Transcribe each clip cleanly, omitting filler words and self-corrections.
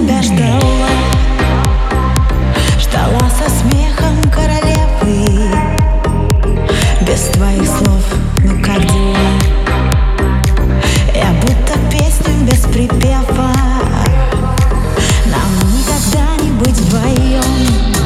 тебя ждала, ждала со смехом королевы. Без твоих слов, ну как дела? Я будто песню без припева. Нам никогда не быть вдвоем.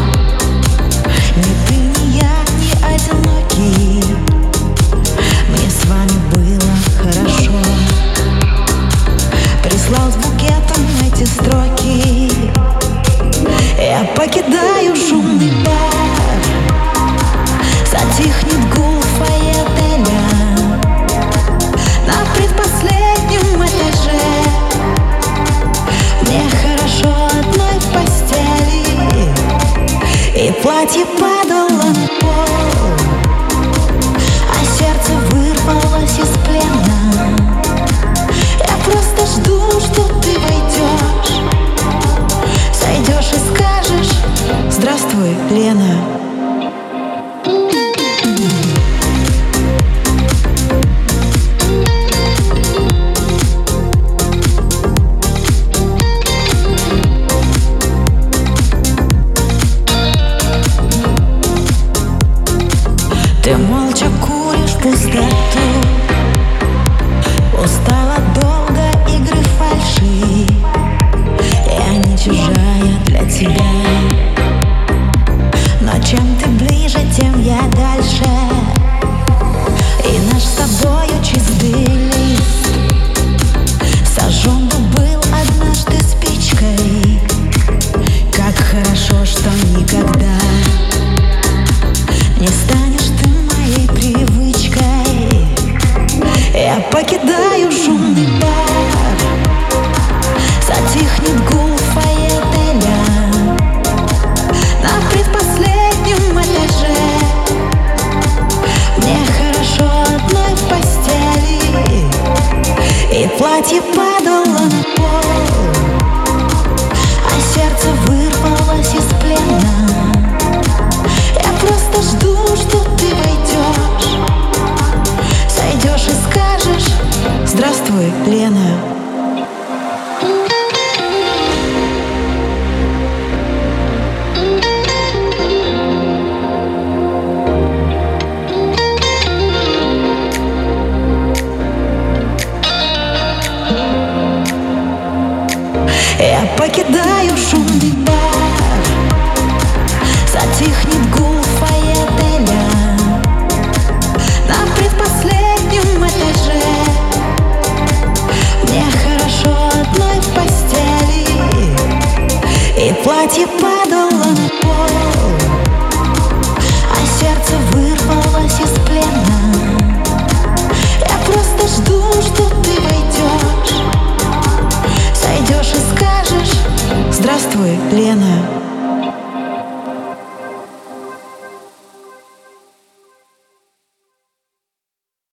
Ни ты, ни я, не одиноки. Мне с вами было хорошо. Прислал с букетом эти строки. Я покидаю шумный бар. Затихнет гул фойе отеля. На предпоследнем этаже мне хорошо одной в постели. И платье падало на пол, а сердце вырвалось из плена. Я просто жду, что ты войдешь, сойдешь и скажешь: здравствуй, Лена. Ты молча куришь пустоту, устала долго игры фальши. Я не чужая для тебя, но чем ты ближе, тем я дальше. И наш с тобою чистый лист сожжен был однажды спичкой. Как хорошо, что никогда не станешь ты моей привычкой. Я покидаю шумный бар. Затихнет гул фойе отеля. На предпоследнем этаже мне хорошо одной в постели. И платье падало на пол, а сердце вырвалось из плена. Я просто жду, что ты войдешь, сойдешь и скажешь: здравствуй, Лена. Я покидаю шумный бар. Затихнет гул фойе отеля. На предпоследнем этаже мне хорошо одной в постели. И платье падало на пол, а сердце вырвалось из плена. Я просто жду, что ты войдешь, сойдешь и скажешь: здравствуй, Лена.